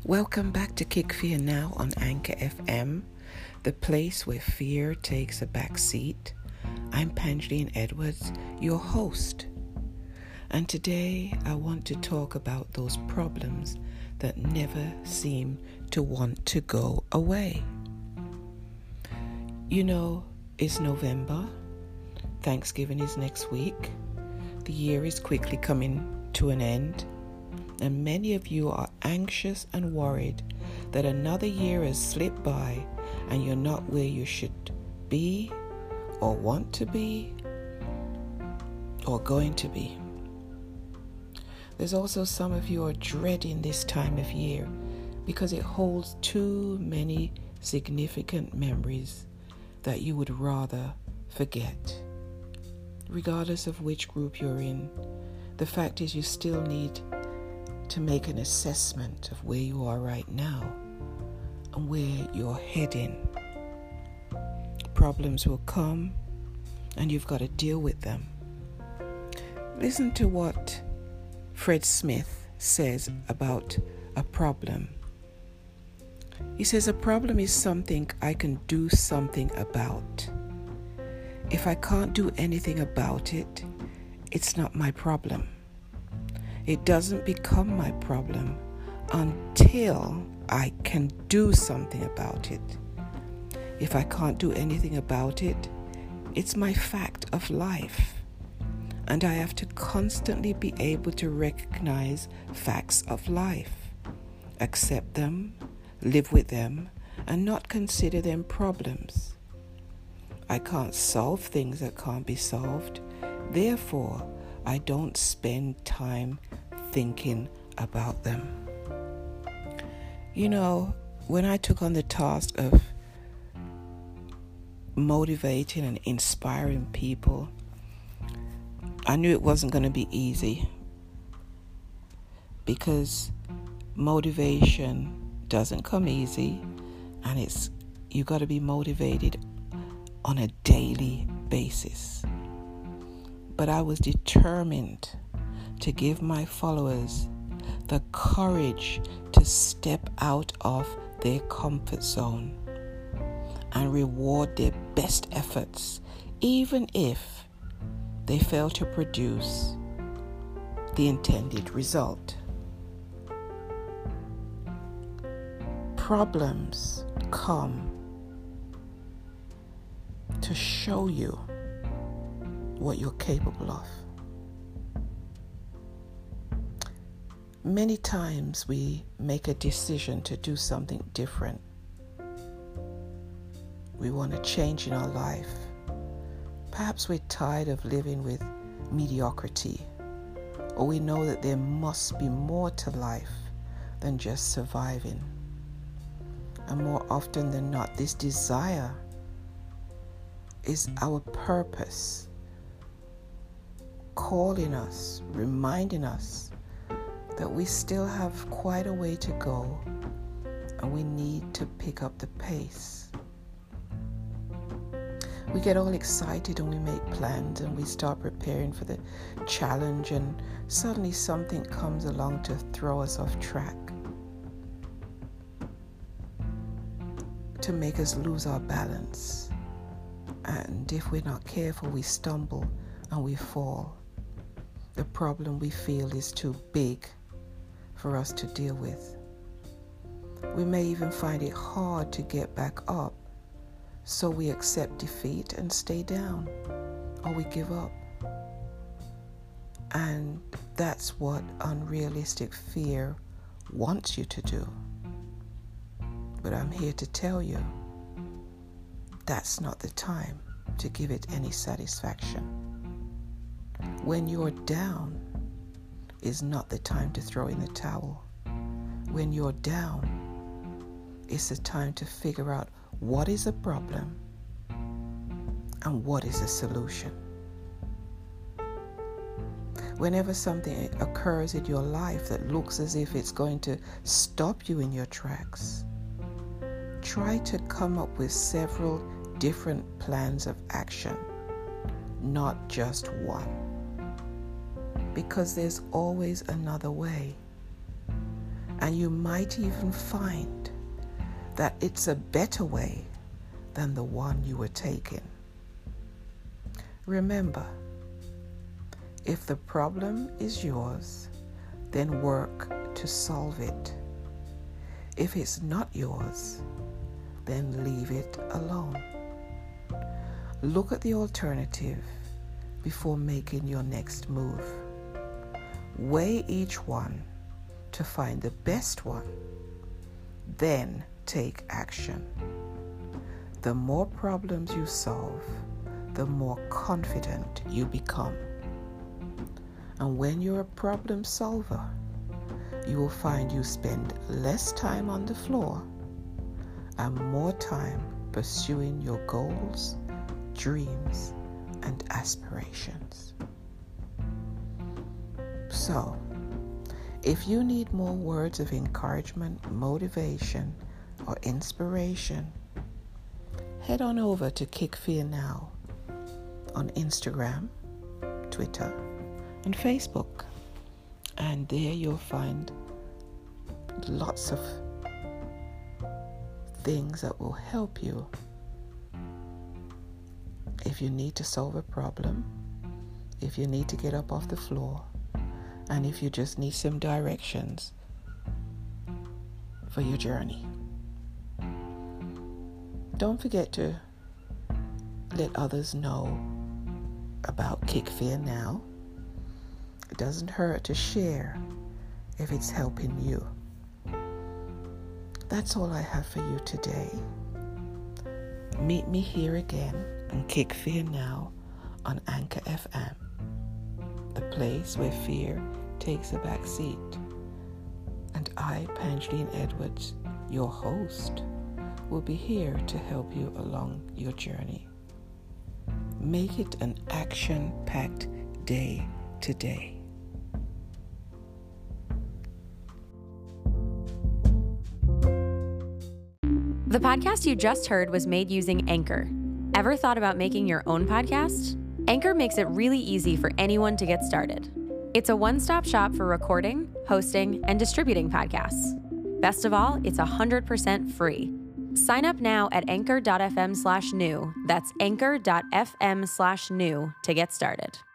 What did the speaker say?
Welcome back to Kick Fear Now on Anchor FM, the place where fear takes a back seat. I'm Pangeline Edwards, your host. And today I want to talk about those problems that never seem to want to go away. You know, it's November. Thanksgiving is next week. The year is quickly coming to an end. And many of you are anxious and worried that another year has slipped by and you're not where you should be or want to be or going to be. There's also some of you are dreading this time of year because it holds too many significant memories that you would rather forget. Regardless of which group you're in, the fact is you still need to make an assessment of where you are right now and where you're heading. Problems will come and you've got to deal with them. Listen to what Fred Smith says about a problem. He says, a problem is something I can do something about. If I can't do anything about it, it's not my problem. It doesn't become my problem until I can do something about it. If I can't do anything about it, it's my fact of life. And I have to constantly be able to recognize facts of life, accept them, live with them, and not consider them problems. I can't solve things that can't be solved. Therefore, I don't spend time thinking about them. You know, when I took on the task of motivating and inspiring people, I knew it wasn't going to be easy because motivation doesn't come easy, and you got to be motivated on a daily basis. But I was determined to give my followers the courage to step out of their comfort zone and reward their best efforts, even if they fail to produce the intended result. Problems come to show you what you're capable of. Many times we make a decision to do something different. We want a change in our life. Perhaps we're tired of living with mediocrity, or we know that there must be more to life than just surviving. And more often than not, this desire is our purpose, calling us, reminding us that we still have quite a way to go and we need to pick up the pace. We get all excited and we make plans and we start preparing for the challenge, and suddenly something comes along to throw us off track, to make us lose our balance. And if we're not careful, we stumble and we fall. The problem we feel is too big for us to deal with. We may even find it hard to get back up, so we accept defeat and stay down, or we give up. And that's what unrealistic fear wants you to do. But I'm here to tell you, that's not the time to give it any satisfaction. When you're down is not the time to throw in the towel. When you're down, it's the time to figure out what is the problem and what is the solution. Whenever something occurs in your life that looks as if it's going to stop you in your tracks, try to come up with several different plans of action, not just one. Because there's always another way. And you might even find that it's a better way than the one you were taking. Remember, if the problem is yours, then work to solve it. If it's not yours, then leave it alone. Look at the alternative before making your next move. Weigh each one to find the best one. Then take action. The more problems you solve, the more confident you become. And when you're a problem solver, you will find you spend less time on the floor and more time pursuing your goals, dreams, and aspirations. So, if you need more words of encouragement, motivation, or inspiration, head on over to Kick Fear Now on Instagram, Twitter, and Facebook. And there you'll find lots of things that will help you if you need to solve a problem, if you need to get up off the floor, and if you just need some directions for your journey. Don't forget to let others know about Kick Fear Now. It doesn't hurt to share if it's helping you. That's all I have for you today. Meet me here again on Kick Fear Now on Anchor FM, the place where fear takes a back seat. And I, Pangeline Edwards, your host, will be here to help you along your journey. Make it an action-packed day today. The podcast you just heard was made using Anchor. Ever thought about making your own podcast? Anchor makes it really easy for anyone to get started. It's a one-stop shop for recording, hosting, and distributing podcasts. Best of all, it's 100% free. Sign up now at anchor.fm/new. That's anchor.fm/new to get started.